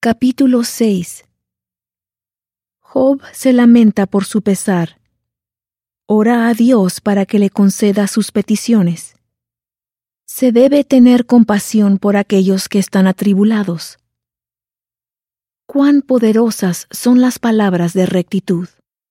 Capítulo 6. Job se lamenta por su pesar. Ora a Dios para que le conceda sus peticiones. Se debe tener compasión por aquellos que están atribulados. Cuán poderosas son las palabras de rectitud.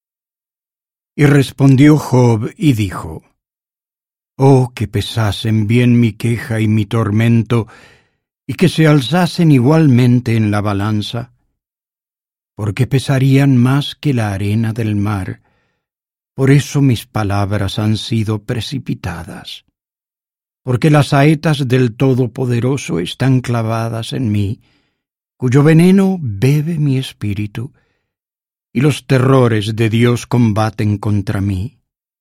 Y respondió Job y dijo: Oh, que pesasen bien mi queja y mi tormento, y que se alzasen igualmente en la balanza, porque pesarían más que la arena del mar. Por eso mis palabras han sido precipitadas, porque las saetas del Todopoderoso están clavadas en mí, cuyo veneno bebe mi espíritu, y los terrores de Dios combaten contra mí.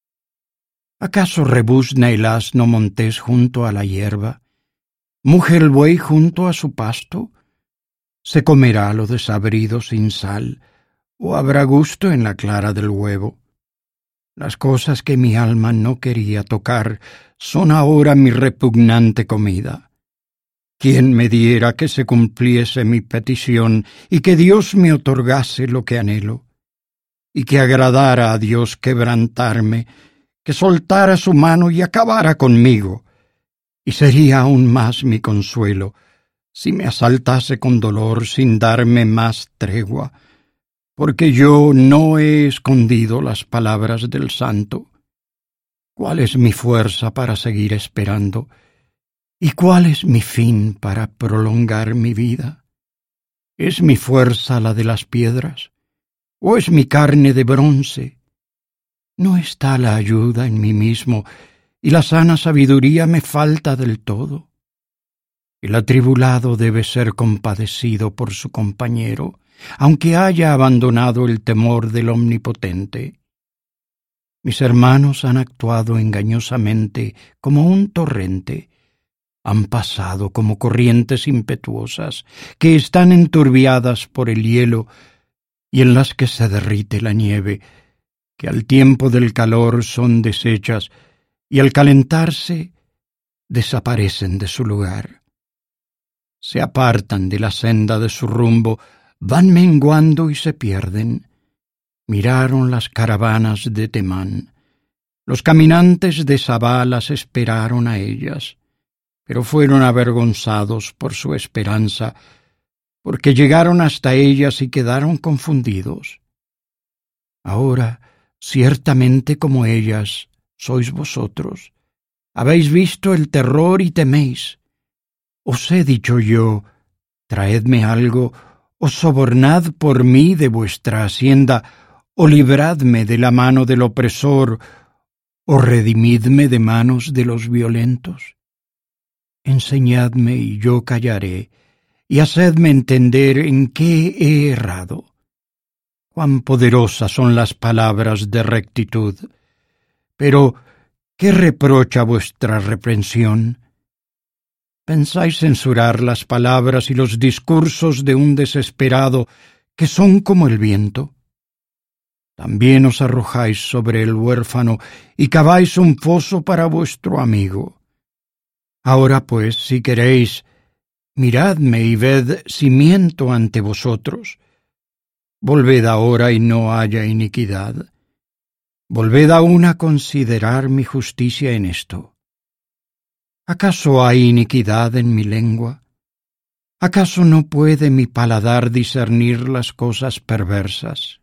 ¿Acaso rebuzna el asno montés junto a la hierba? ¿Muge el buey junto a su pasto? ¿Se comerá lo desabrido sin sal, o habrá gusto en la clara del huevo? Las cosas que mi alma no quería tocar son ahora mi repugnante comida. ¿Quién me diera que se cumpliese mi petición y que Dios me otorgase lo que anhelo? Y que agradara a Dios quebrantarme, que soltara su mano y acabara conmigo. Y sería aún más mi consuelo si me asaltase con dolor sin darme más tregua, porque yo no he escondido las palabras del Santo. ¿Cuál es mi fuerza para seguir esperando? ¿Y cuál es mi fin para prolongar mi vida? ¿Es mi fuerza la de las piedras? ¿O es mi carne de bronce? ¿No está la ayuda en mí mismo, y la sana sabiduría me falta del todo? El atribulado debe ser compadecido por su compañero, aunque haya abandonado el temor del Omnipotente. Mis hermanos han actuado engañosamente como un torrente, han pasado como corrientes impetuosas, que están enturbiadas por el hielo y en las que se derrite la nieve, que al tiempo del calor son deshechas y al calentarse desaparecen de su lugar. Se apartan de la senda de su rumbo, van menguando y se pierden. Miraron las caravanas de Temán. Los caminantes de Sabá las esperaron a ellas, pero fueron avergonzados por su esperanza, porque llegaron hasta ellas y quedaron confundidos. Ahora, ciertamente como ellas, sois vosotros. Habéis visto el terror y teméis. Os he dicho yo: traedme algo, o sobornad por mí de vuestra hacienda, o libradme de la mano del opresor, o redimidme de manos de los violentos. Enseñadme y yo callaré, y hacedme entender en qué he errado. Cuán poderosas son las palabras de rectitud. Pero, ¿qué reprocha vuestra reprensión? ¿Pensáis censurar las palabras y los discursos de un desesperado que son como el viento? También os arrojáis sobre el huérfano y caváis un foso para vuestro amigo. Ahora pues, si queréis, miradme y ved si miento ante vosotros. Volved ahora y no haya iniquidad. Volved aún a considerar mi justicia en esto. ¿Acaso hay iniquidad en mi lengua? ¿Acaso no puede mi paladar discernir las cosas perversas?